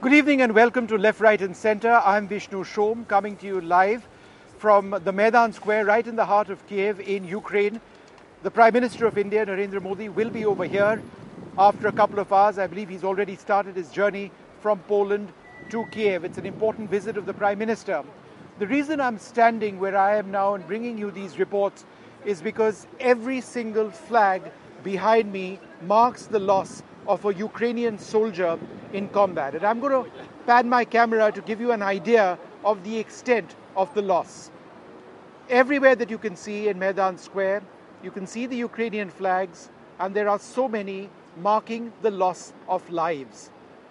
Good evening and welcome to Left, Right and Centre. I'm Vishnu Shom, coming to you live from the Maidan Square right in the heart of Kiev in Ukraine. The Prime Minister of India, Narendra Modi, will be over here after a couple of hours. I believe he's already started his journey from Poland to Kiev. It's an important visit of the Prime Minister. The reason I'm standing where I am now and bringing you these reports is because every single flag behind me marks the loss of a Ukrainian soldier in combat. And I'm going to pan my camera to give you an idea of the extent of the loss. Everywhere that you can see in Maidan Square, you can see the Ukrainian flags, and there are so many marking the loss of lives.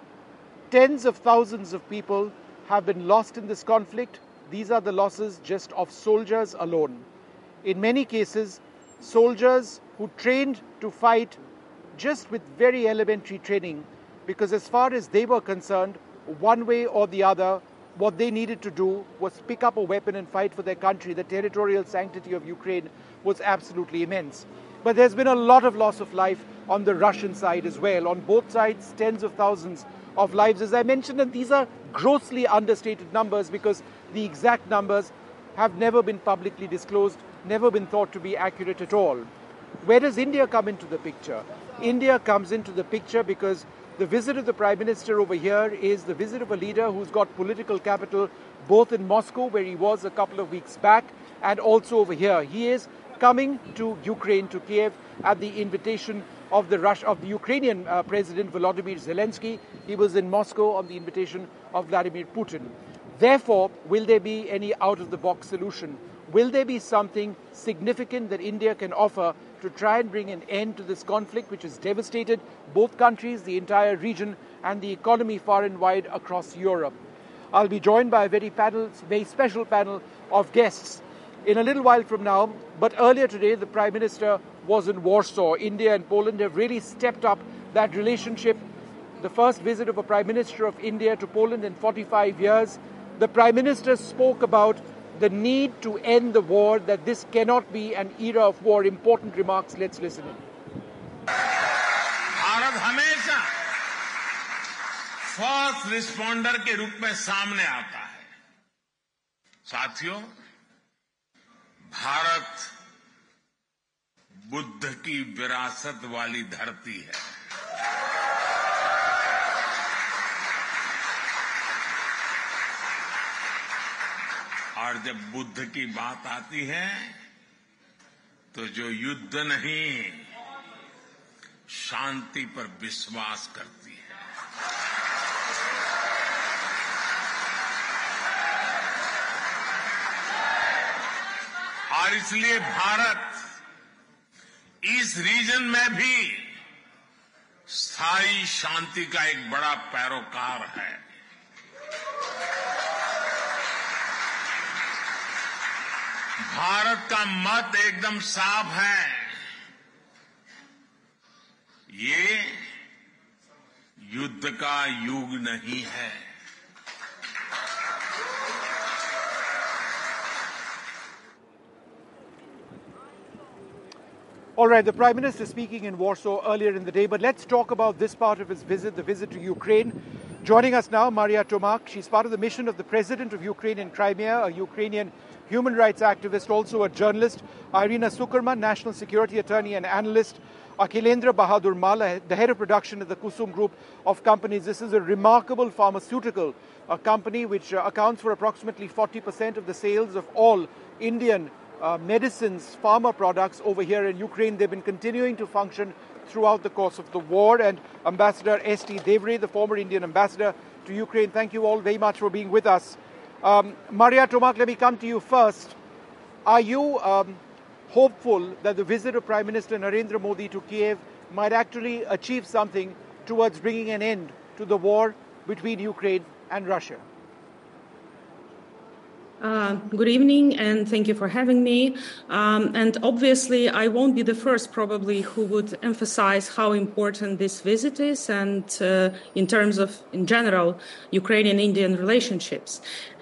Tens of thousands of people have been lost in this conflict. These are the losses just of soldiers alone. In many cases, soldiers who trained to fight just with very elementary training, because as far as they were concerned, one way or the other, what they needed to do was pick up a weapon and fight for their country. The territorial sanctity of Ukraine was absolutely immense. But there's been a lot of loss of life on the Russian side as well. On both sides, tens of thousands of lives, as I mentioned, and these are grossly understated numbers because the exact numbers have never been publicly disclosed, never been thought to be accurate at all. Where does India come into the picture? India comes into the picture because the visit of the Prime Minister over here is the visit of a leader who's got political capital both in Moscow, where he was a couple of weeks back, and also over here. He is coming to Ukraine, to Kiev, at the invitation of the Ukrainian President Volodymyr Zelensky. He was in Moscow on the invitation of Vladimir Putin. Therefore, will there be any out-of-the-box solution? Will there be something significant that India can offer to try and bring an end to this conflict, which has devastated both countries, the entire region, and the economy far and wide across Europe? I'll be joined by a very special panel of guests in a little while from now. But earlier today, the Prime Minister was in Warsaw. India and Poland have really stepped up that relationship. The first visit of a Prime Minister of India to Poland in 45 years. The Prime Minister spoke about the need to end the war, that this cannot be an era of war. Important remarks. Let's listen in. Bharat हमेशा first responder के रूप में सामने आता है। साथियों, भारत बुद्ध की विरासत वाली धरती है। और जब बुद्ध की बात आती है तो जो युद्ध नहीं, शांति पर विश्वास करती है। और इसलिए भारत इस रीजन में भी स्थायी शांति का एक बड़ा पैरोकार है। भारत का मत एकदम साफ है। ये युद्ध का युग नहीं है। All right, the Prime Minister speaking in Warsaw earlier in the day, but let's talk about this part of his visit, the visit to Ukraine. Joining us now, Maria Tomak. She's part of the mission of the President of Ukraine in Crimea, a Ukrainian human rights activist, also a journalist. Irina Sukerman, national security attorney and analyst. Akhilendra Bahadur Mala, the head of production at the Kusum Group of companies. This is a remarkable pharmaceutical company which accounts for approximately 40% of the sales of all Indian medicines, pharma products over here in Ukraine. They've been continuing to function throughout the course of the war. And Ambassador S.T. Devre, the former Indian ambassador to Ukraine, thank you all very much for being with us. Maria Tomak, let me come to you first. Are you hopeful that the visit of Prime Minister Narendra Modi to Kiev might actually achieve something towards bringing an end to the war between Ukraine and Russia? Good evening, and thank you for having me. And obviously, I won't be the first probably who would emphasize how important this visit is and in terms of, in general, Ukrainian-Indian relationships.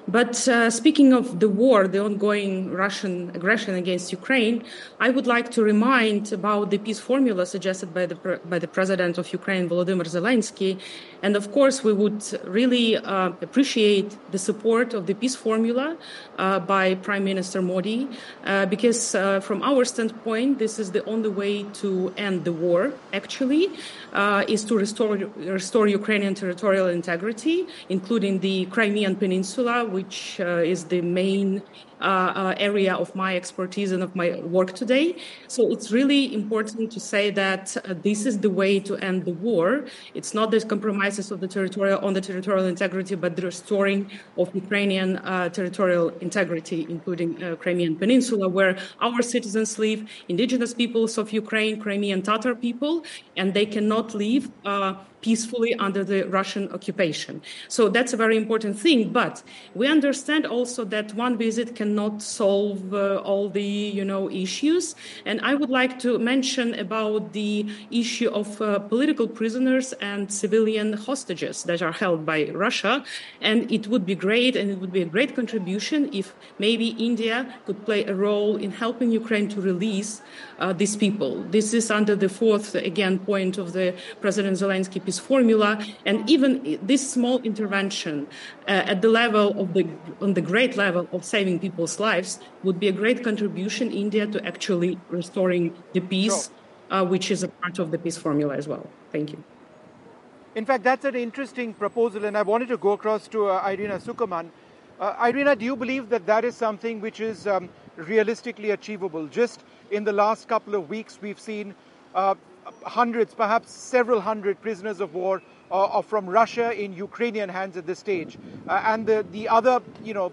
But speaking of the war, the ongoing Russian aggression against Ukraine, I would like to remind about the peace formula suggested by the President of Ukraine, Volodymyr Zelensky. And of course, we would really appreciate the support of the peace formula by Prime Minister Modi, because from our standpoint, this is the only way to end the war, actually, is to restore Ukrainian territorial integrity, including the Crimean Peninsula, which is the main area of my expertise and of my work today. So it's really important to say that this is the way to end the war. It's not the compromises of the territorial integrity, but the restoring of Ukrainian territorial integrity, including Crimean Peninsula, where our citizens live, indigenous peoples of Ukraine, Crimean Tatar people, and they cannot live peacefully under the Russian occupation. So that's a very important thing. But we understand also that one visit cannot solve all the, issues. And I would like to mention about the issue of political prisoners and civilian hostages that are held by Russia. And it would be great, and it would be a great contribution if maybe India could play a role in helping Ukraine to release these people. This is under the fourth, again, point of the President Zelensky peace formula, and even this small intervention at the level of on the great level of saving people's lives would be a great contribution India to actually restoring the peace, which is a part of the peace formula as well. Thank you. In fact, that's an interesting proposal, and I wanted to go across to Irina Sukerman. Irina, do you believe that that is something which is realistically achievable? Just in the last couple of weeks, we've seen hundreds, perhaps several hundred prisoners of war from Russia in Ukrainian hands at this stage. And the other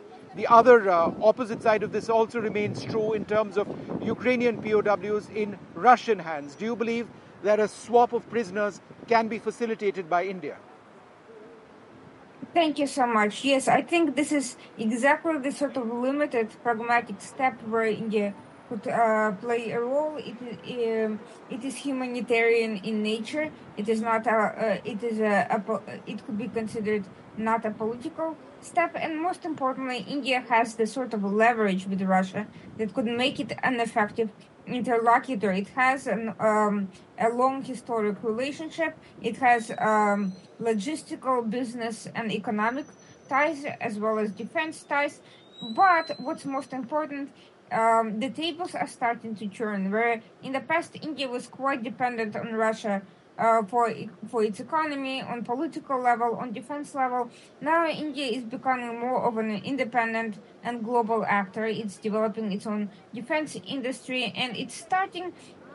opposite side of this also remains true in terms of Ukrainian POWs in Russian hands. Do you believe that a swap of prisoners can be facilitated by India? Thank you so much. Yes, I think this is exactly the sort of limited pragmatic step where India could play a role. It is humanitarian in nature. It is not it could be considered not a political step, and most importantly, India has the sort of leverage with Russia that could make it an effective interlocutor. It has a long historic relationship. It has logistical, business, and economic ties, as well as defense ties. But what's most important, the tables are starting to turn, where in the past India was quite dependent on Russia for its economy, on political level, on defense level. Now India is becoming more of an independent and global actor. It's developing its own defense industry, and it's starting.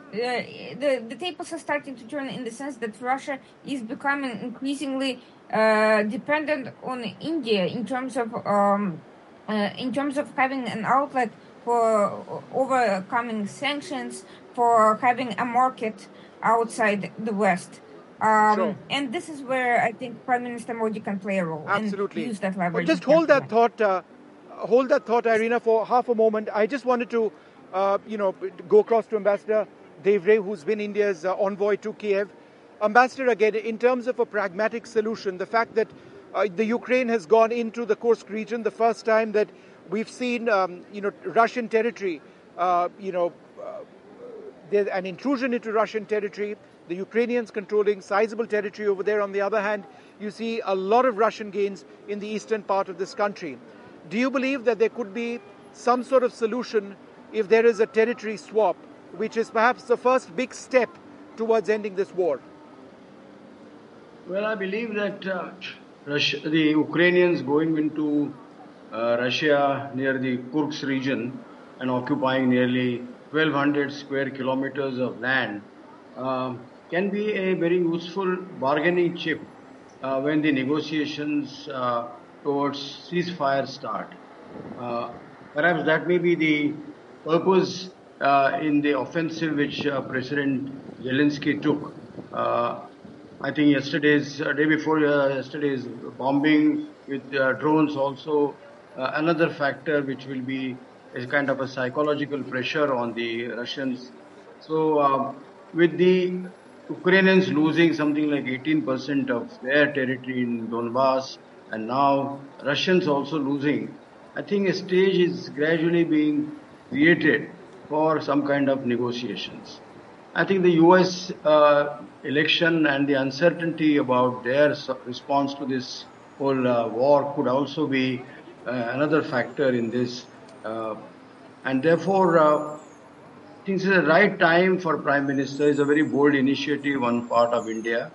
The tables are starting to turn in the sense that Russia is becoming increasingly dependent on India in terms of having an outlet for overcoming sanctions, for having a market outside the West. Sure. And this is where I think Prime Minister Modi can play a role. Absolutely. And use that leverage. Just hold that thought, Irina, for half a moment. I just wanted to, go across to Ambassador Devre, who's been India's envoy to Kiev. Ambassador, again, in terms of a pragmatic solution, the fact that the Ukraine has gone into the Kursk region, the first time that we've seen, Russian territory, there's an intrusion into Russian territory, the Ukrainians controlling sizable territory over there. On the other hand, you see a lot of Russian gains in the eastern part of this country. Do you believe that there could be some sort of solution if there is a territory swap, which is perhaps the first big step towards ending this war? Well, I believe that the Ukrainians going into Russia near the Kursk region and occupying nearly 1,200 square kilometers of land can be a very useful bargaining chip when the negotiations towards ceasefire start. Perhaps that may be the purpose in the offensive which President Zelensky took. I think yesterday's bombing with drones also another factor which will be a kind of a psychological pressure on the Russians. So with the Ukrainians losing something like 18% of their territory in Donbass, and now Russians also losing I think a stage is gradually being created for some kind of negotiations. I think the US election and the uncertainty about their response to this whole war could also be another factor in this. And therefore, I think this is the right time for Prime Minister. It's a very bold initiative on part of India.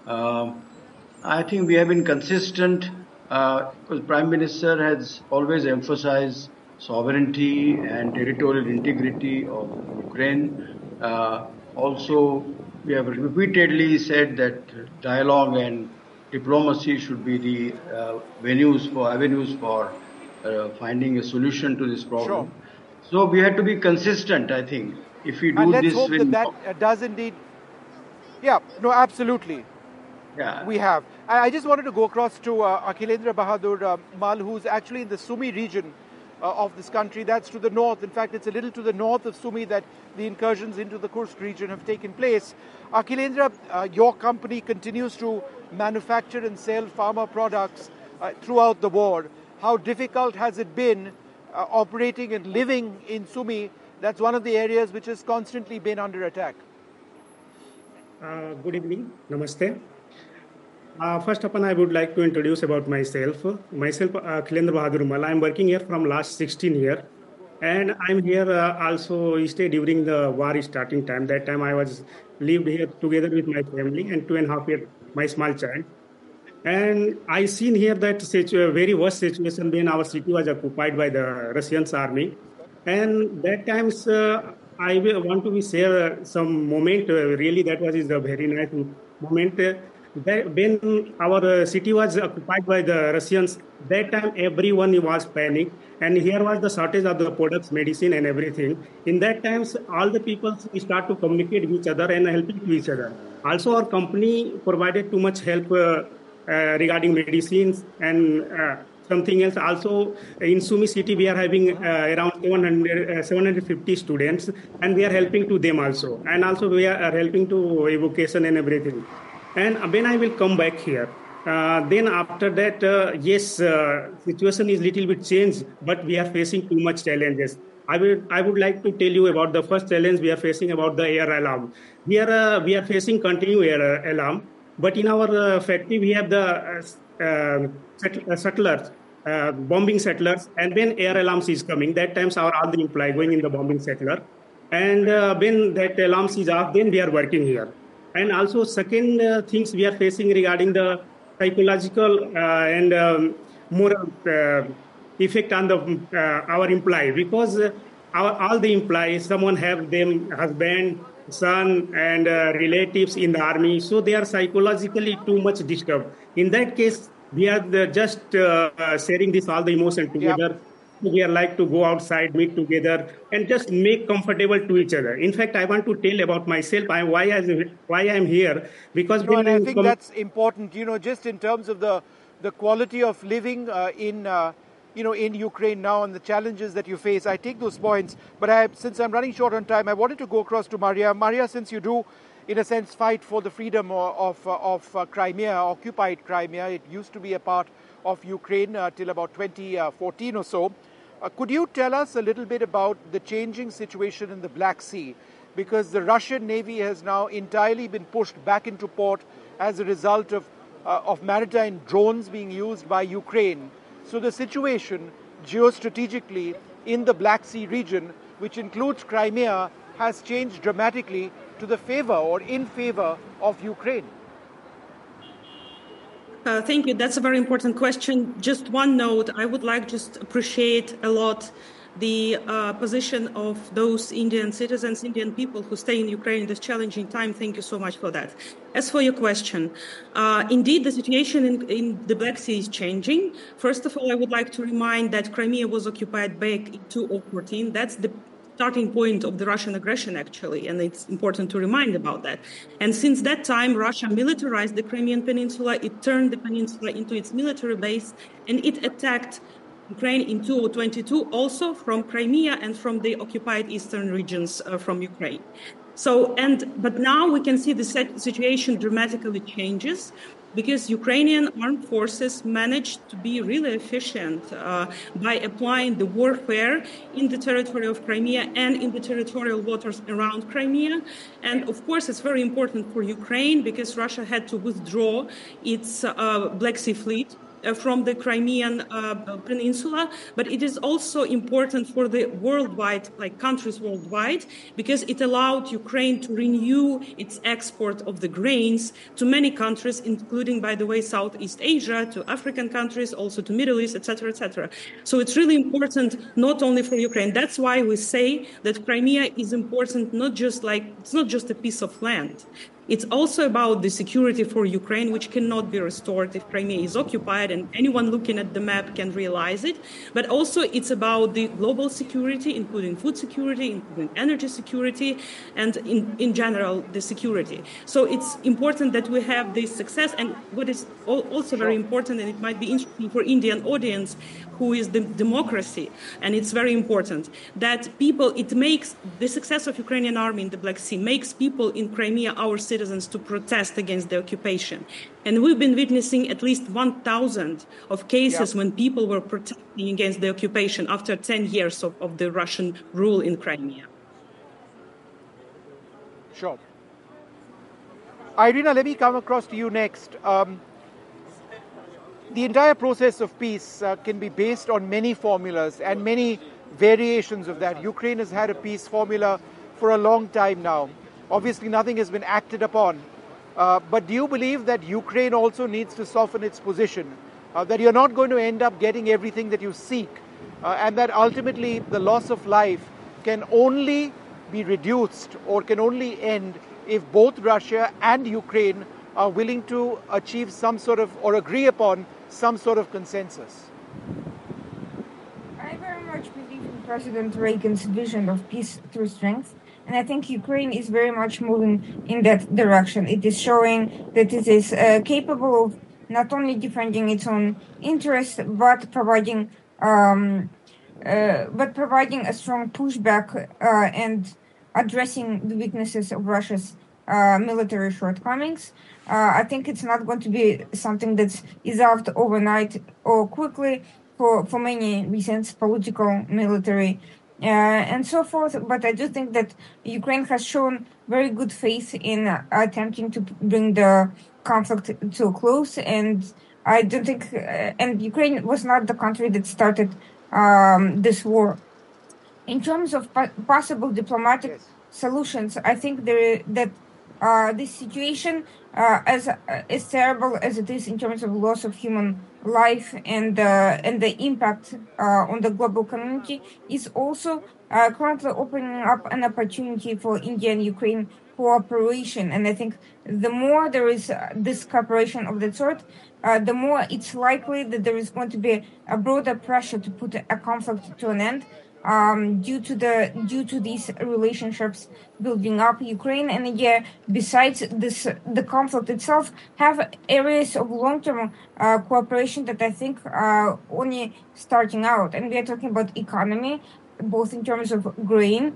I think we have been consistent because Prime Minister has always emphasized sovereignty and territorial integrity of Ukraine. Also, we have repeatedly said that dialogue and diplomacy should be the avenues for finding a solution to this problem. Sure. So we have to be consistent, I think. If we do And let's this, hope that does indeed. Yeah, no, absolutely. yeah, We have. I just wanted to go across to Akhilendra Bahadur Mal, who's actually in the Sumy region of this country. That's to the north. In fact, it's a little to the north of Sumy that the incursions into the Kursk region have taken place. Akhilendra, your company continues to manufacture and sell pharma products throughout the war. How difficult has it been operating and living in Sumy? That's one of the areas which has constantly been under attack. Good evening. Namaste. First of all, I would like to introduce about myself. Myself, Akhilendra Bahadur Mal. I'm working here from last 16 years. And I'm here also stay during the war starting time. That time I was lived here together with my family and 2.5 years my small child. And I seen here that very worst situation when our city was occupied by the Russian army. And that times I want to share some moment. Really, that was a very nice moment. When our city was occupied by the Russians, that time everyone was panicked, and here was the shortage of the products, medicine, and everything. In that times, all the people start to communicate with each other and helping to each other. Also, our company provided too much help regarding medicines and something else. Also, in Sumy city, we are having around 750 students, and we are helping to them also. And also, we are helping to evacuation and everything. And when I will come back here, then after that, yes, situation is little bit changed, but we are facing too much challenges. I would like to tell you about the first challenge we are facing about the air alarm. We are facing continuous air alarm, but in our factory we have the settlers, bombing settlers, and when air alarms is coming, that times all the employees going in the bombing settler, and when that alarms is off, then we are working here. And also, second things we are facing regarding the psychological and moral effect on the our employee, because all the employees, someone have them husband, son, and relatives in the army, so they are psychologically too much disturbed. In that case, we are just sharing this all the emotion together. Yep. We are like to go outside, meet together, and just make comfortable to each other. In fact, I want to tell about myself. Why I'm here, because and I think that's important. Just in terms of the quality of living in Ukraine now and the challenges that you face. I take those points, but since I'm running short on time, I wanted to go across to Maria. Maria, since you do, in a sense, fight for the freedom of Crimea, occupied Crimea. It used to be a part of Ukraine till about 2014 or so. Could you tell us a little bit about the changing situation in the Black Sea? Because the Russian Navy has now entirely been pushed back into port as a result of maritime drones being used by Ukraine. So the situation geostrategically in the Black Sea region, which includes Crimea, has changed dramatically to the favor or in favor of Ukraine. Thank you. That's a very important question. Just one note, I would like just appreciate a lot the position of those Indian citizens, Indian people who stay in Ukraine in this challenging time. Thank you so much for that. As for your question, indeed, the situation in the Black Sea is changing. First of all, I would like to remind that Crimea was occupied back in 2014. That's the starting point of the Russian aggression, actually, and it's important to remind about that. And since that time, Russia militarized the Crimean Peninsula, it turned the peninsula into its military base, and it attacked Ukraine in 2022, also from Crimea and from the occupied eastern regions from Ukraine. But now we can see the situation dramatically changes. because Ukrainian armed forces managed to be really efficient by applying the warfare in the territory of Crimea and in the territorial waters around Crimea. And of course, it's very important for Ukraine because Russia had to withdraw its Black Sea fleet from the Crimean peninsula, but it is also important for the worldwide, like countries worldwide, because it allowed Ukraine to renew its export of the grains to many countries, including, by the way, Southeast Asia, to African countries, also to Middle East, etc., etc. So it's really important not only for Ukraine. That's why we say that Crimea is important, it's not just a piece of land. It's also about the security for Ukraine, which cannot be restored if Crimea is occupied, and anyone looking at the map can realize it. But also it's about the global security, including food security, including energy security, and in general, the security. So it's important that we have this success. And what is also very important, and it might be interesting for Indian audience, who is the democracy, and it's very important that it makes the success of Ukrainian army in the Black Sea makes people in Crimea, our citizens, to protest against the occupation. And we've been witnessing at least 1,000 of cases when people were protesting against the occupation after 10 years of the Russian rule in Crimea. Sure. Irina, let me come across to you next. The entire process of peace can be based on many formulas and many variations of that. Ukraine has had a peace formula for a long time now. Obviously, nothing has been acted upon. But do you believe that Ukraine also needs to soften its position? That you're not going to end up getting everything that you seek? And that ultimately the loss of life can only be reduced or can only end if both Russia and Ukraine are willing to achieve some sort of, or agree upon some sort of consensus? I very much believe in President Reagan's vision of peace through strength. And I think Ukraine is very much moving in that direction. It is showing that it is capable of not only defending its own interests, but providing a strong pushback and addressing the weaknesses of Russia's military shortcomings. I think it's not going to be something that's resolved overnight or quickly for many reasons, political, military, and so forth. But I do think that Ukraine has shown very good faith in attempting to bring the conflict to a close. And I don't think, and Ukraine was not the country that started this war. In terms of possible diplomatic solutions, I think that this situation, as terrible as it is in terms of loss of human life and the impact on the global community, is also currently opening up an opportunity for India and Ukraine cooperation. And I think the more there is this cooperation of that sort, the more it's likely that there is going to be a broader pressure to put a conflict to an end. Due to these relationships building up, Ukraine and India, besides this, the conflict itself, have areas of long-term cooperation that I think are only starting out. And we are talking about economy, both in terms of grain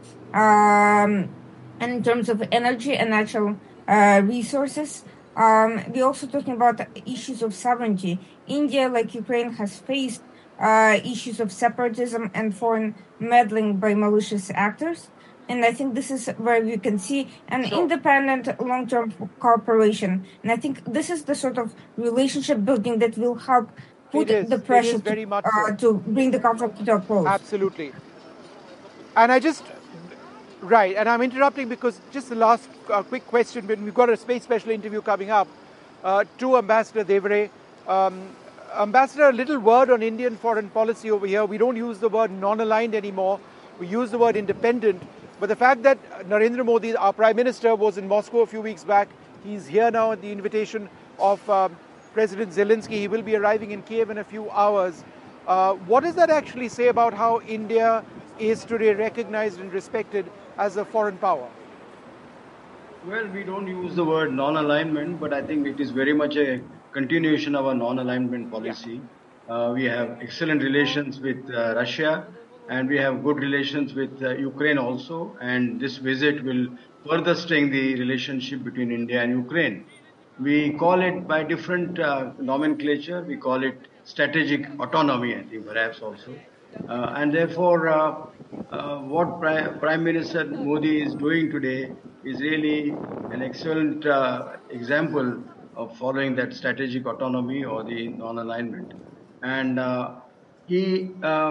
and in terms of energy and natural resources. We're also talking about issues of sovereignty. India, like Ukraine, has faced issues of separatism and foreign meddling by malicious actors. And I think this is where we can see an independent long-term cooperation. And I think this is the sort of relationship building that will help put the pressure to bring the conflict to a close. Absolutely. And right, and I'm interrupting because just the last quick question, when we've got a space special interview coming up to Ambassador Devere. Ambassador, a little word on Indian foreign policy over here. We don't use the word non-aligned anymore. We use the word independent. But the fact that Narendra Modi, our Prime Minister, was in Moscow a few weeks back, he's here now at the invitation of President Zelensky. He will be arriving in Kiev in a few hours. What does that actually say about how India is today recognized and respected as a foreign power? Well, we don't use the word non-alignment, but I think it is very much a continuation of our non-alignment policy. We have excellent relations with Russia, and we have good relations with Ukraine also. And this visit will further strengthen the relationship between India and Ukraine. We call it by different nomenclature. We call it strategic autonomy, I think, perhaps also. And therefore, what Prime Minister Modi is doing today is really an excellent example of following that strategic autonomy or the non-alignment. And he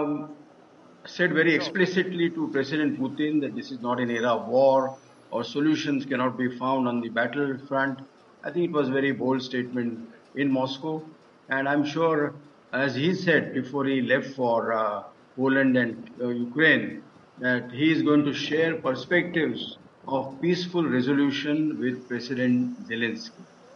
said very explicitly to President Putin that this is not an era of war or solutions cannot be found on the battlefront. I think it was a very bold statement in Moscow. And I'm sure, as he said before he left for Poland and Ukraine, that he is going to share perspectives of peaceful resolution with President Zelensky.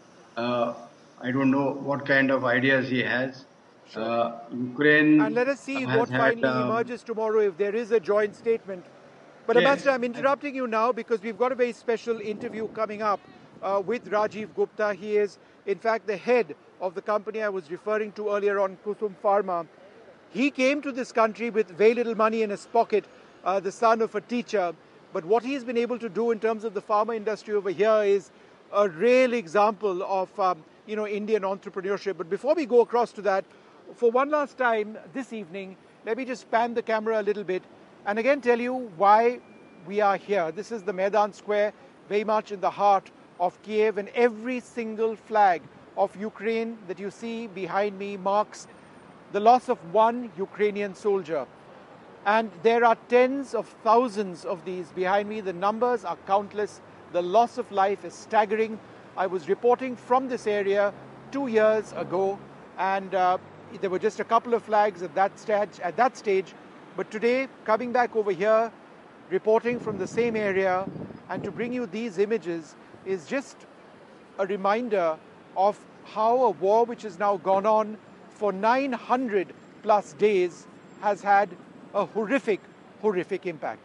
I don't know what kind of ideas he has. Ukraine. And let us see what had, finally emerges tomorrow if there is a joint statement. But yes. Ambassador, I'm interrupting you now because we've got a very special interview coming up with Rajiv Gupta. He is, in fact, the head of the company I was referring to earlier on, Kusum Pharma. He came to this country with very little money in his pocket, the son of a teacher. But what he's been able to do in terms of the pharma industry over here is a real example of Indian entrepreneurship. But before we go across to that, for one last time this evening, let me just pan the camera a little bit and again tell you why we are here. This is the Maidan Square, very much in the heart of Kiev, and every single flag of Ukraine that you see behind me marks the loss of one Ukrainian soldier. And there are tens of thousands of these behind me. The numbers are countless. The loss of life is staggering. I was reporting from this area 2 years ago, and there were just a couple of flags at that stage. But today, coming back over here, reporting from the same area, and to bring you these images is just a reminder of how a war which has now gone on for 900 plus days has had a horrific impact.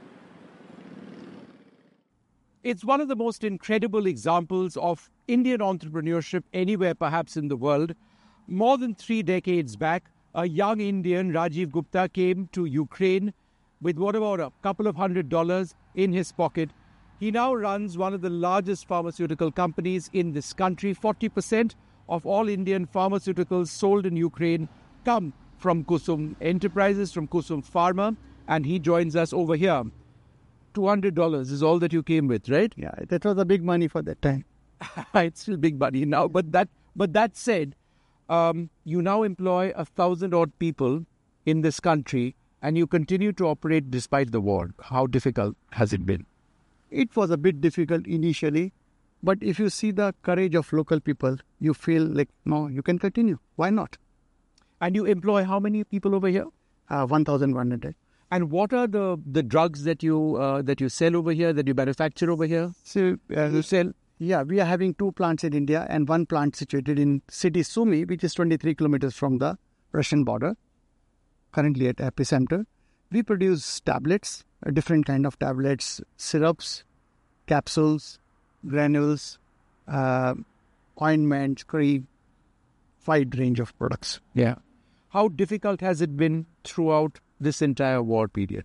It's one of the most incredible examples of Indian entrepreneurship anywhere perhaps in the world. More than 3 decades back, a young Indian, Rajiv Gupta, came to Ukraine with what about a couple of $100 in his pocket. He now runs one of the largest pharmaceutical companies in this country. 40% of all Indian pharmaceuticals sold in Ukraine come from Kusum Enterprises, from Kusum Pharma, and he joins us over here. $200 is all that you came with, right? Yeah, that was a big money for that time. It's still big money now, but that said, you now employ 1,000 odd people in this country, and you continue to operate despite the war. How difficult has it been? It was a bit difficult initially, but if you see the courage of local people, you feel like, no, you can continue. Why not? And you employ how many people over here? 1,100. And what are the drugs that you sell over here, that you manufacture over here? So you sell? Yeah, we are having 2 plants in India and 1 plant situated in city Sumy, which is 23 kilometers from the Russian border, currently at epicenter. We produce tablets, different kind of tablets, syrups, capsules, granules, ointments, cream, wide range of products. Yeah. How difficult has it been throughout this entire war period?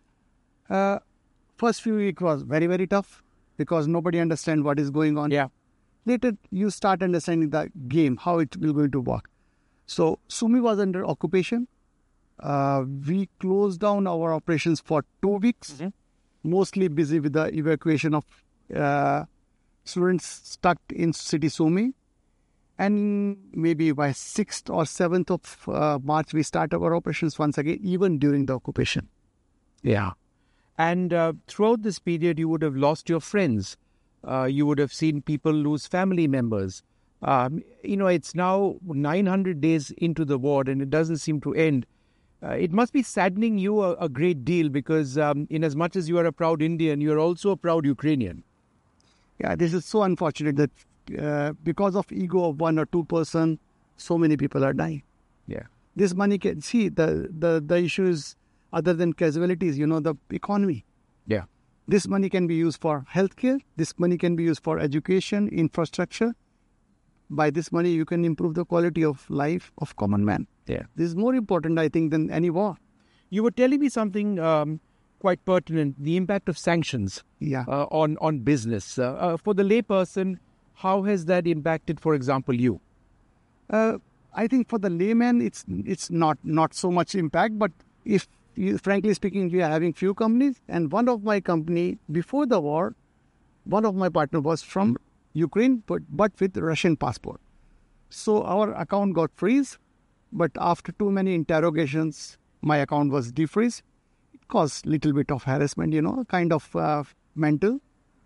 First few weeks was very, very tough because nobody understands what is going on. Yeah. Later, you start understanding the game, how it will going to work. So, Sumy was under occupation. We closed down our operations for 2 weeks, mostly busy with the evacuation of students stuck in city Sumy. And maybe by 6th or 7th of March, we start our operations once again, even during the occupation. Yeah. And throughout this period, you would have lost your friends. You would have seen people lose family members. It's now 900 days into the war and it doesn't seem to end. It must be saddening you a great deal because in as much as you are a proud Indian, you are also a proud Ukrainian. Yeah, this is so unfortunate that because of ego of 1 or 2 person, so many people are dying. Yeah. This money can see the issue is other than casualties, the economy. Yeah. This money can be used for healthcare. This money can be used for education, infrastructure. By this money, you can improve the quality of life of common man. Yeah. This is more important, I think, than any war. You were telling me something quite pertinent, the impact of sanctions on business. For the layperson, How has that impacted, for example, you? I think for the layman, it's not so much impact. But if frankly speaking, we are having few companies, and one of my company before the war, one of my partner was from Ukraine, but with Russian passport. So our account got freeze, but after too many interrogations, my account was defreezed. It caused little bit of harassment, kind of mental.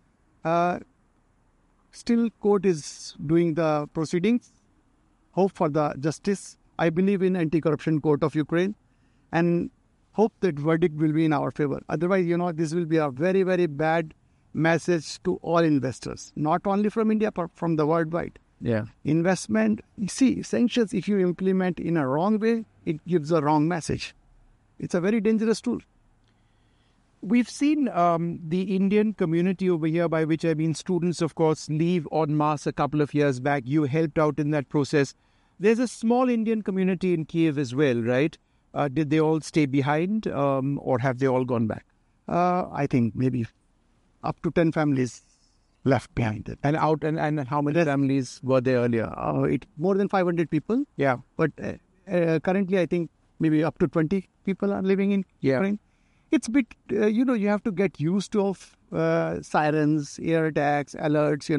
Still, court is doing the proceedings. Hope for the justice. I believe in anti-corruption court of Ukraine, and hope that verdict will be in our favor. Otherwise, this will be a very, very bad message to all investors, not only from India, but from the worldwide. Yeah. Investment, see, sanctions, if you implement in a wrong way, it gives a wrong message. It's a very dangerous tool. We've seen the Indian community over here, by which I mean students, of course, leave en masse a couple of years back. You helped out in that process. There's a small Indian community in Kiev as well, right? Did they all stay behind or have they all gone back? I think maybe up to 10 families left behind it. And how many families were there earlier? More than 500 people. Yeah. But currently, I think maybe up to 20 people are living in Ukraine. It's a bit, you have to get used to sirens, air attacks, alerts,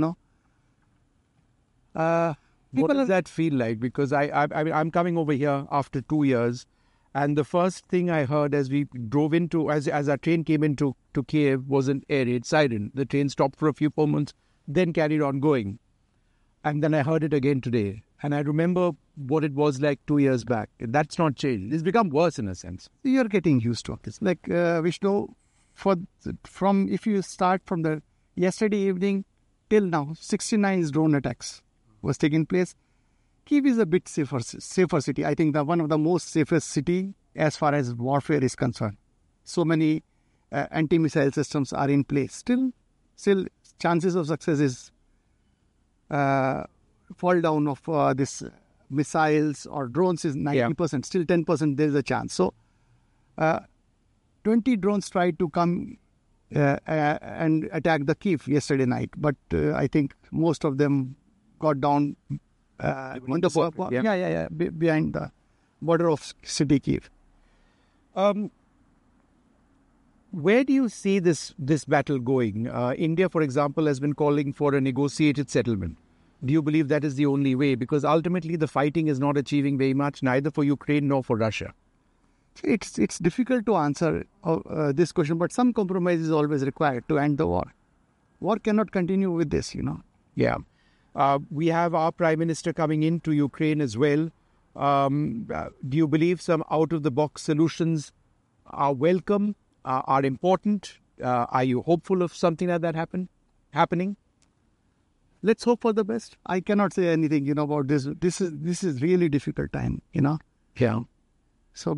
What does that feel like? Because I'm coming over here after 2 years, and the first thing I heard as we drove into, as our train came into Kiev, was an air raid siren. The train stopped for a few moments, then carried on going. And then I heard it again today. And I remember what it was like 2 years back. That's not changed. It's become worse in a sense. You're getting used to it. Like Vishnu, if you start from the yesterday evening till now, 69 drone attacks was taking place. Kyiv is a bit safer city. I think one of the most safest city as far as warfare is concerned. So many anti-missile systems are in place. Still chances of success is fall down of this missiles or drones is 90%. Yeah. Still 10% there is a chance. So 20 drones tried to come and attack the Kyiv yesterday night, but I think most of them got down behind the border of city Kyiv. Where do you see this battle going? India, for example, has been calling for a negotiated settlement. Do you believe that is the only way? Because ultimately the fighting is not achieving very much, neither for Ukraine nor for Russia. It's difficult to answer this question, but some compromise is always required to end the war. War cannot continue with this, Yeah. We have our Prime Minister coming into Ukraine as well. Do you believe some out-of-the-box solutions are welcome, are important? Are you hopeful of something like that happening? Let's hope for the best. I cannot say anything, about this. This is really difficult time, Yeah. So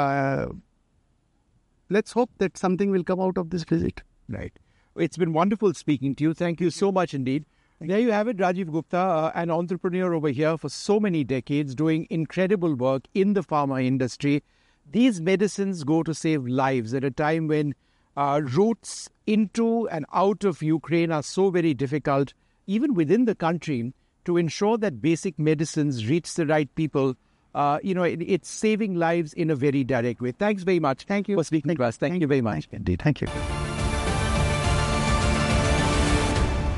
let's hope that something will come out of this visit. Right. It's been wonderful speaking to you. Thank you so much indeed. There you have it, Rajiv Gupta, an entrepreneur over here for so many decades, doing incredible work in the pharma industry. These medicines go to save lives at a time when routes into and out of Ukraine are so very difficult, even within the country, to ensure that basic medicines reach the right people. It's saving lives in a very direct way. Thanks very much. Thank you for speaking to us. Thank you very much. Indeed. Thank you.